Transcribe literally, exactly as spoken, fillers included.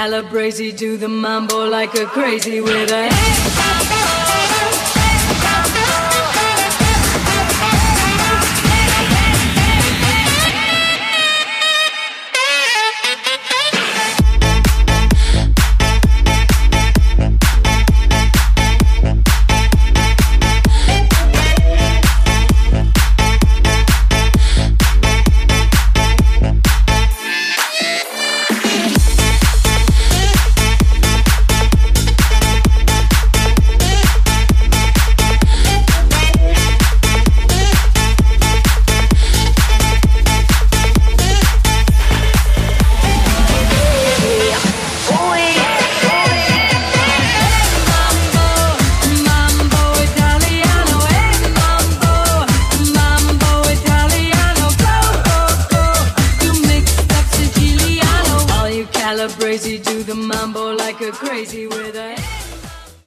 Calabrese do the mambo like a crazy with a Calabrese do the mambo like a crazy with a